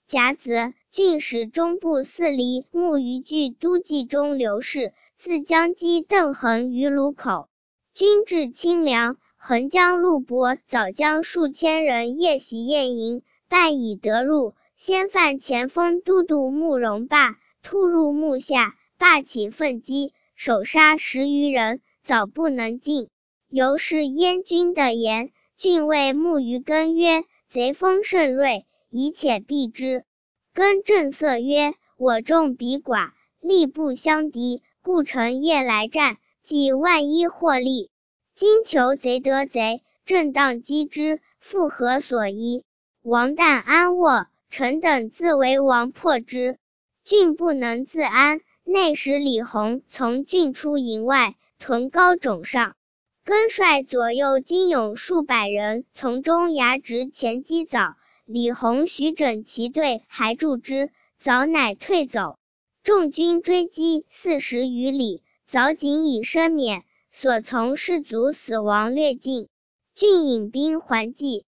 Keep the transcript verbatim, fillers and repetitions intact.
甲子，郡使中部四黎木于据都记中刘氏，自江击邓衡于卢口。军至清凉，横江陆伯早将数千人夜袭宴营，半已得入。先犯前锋都督慕容霸，突入幕下，霸起奋击，手杀十余人，早不能进。由是燕军的言，郡谓慕于根曰：贼锋甚锐，以且避之。根正色曰：我众比寡，力不相敌，故乘夜来战，即万一获利。今求贼得贼，正当击之，复何所依？王旦安卧，臣等自为王破之。郡不能自安，内使李弘从郡出营外，屯高冢上。根率左右精勇数百人，从中牙直前击早。李弘许整其队，还助之，早乃退走。众军追击四十余里，早仅以身免，所从士卒死亡略尽。郡引兵还济。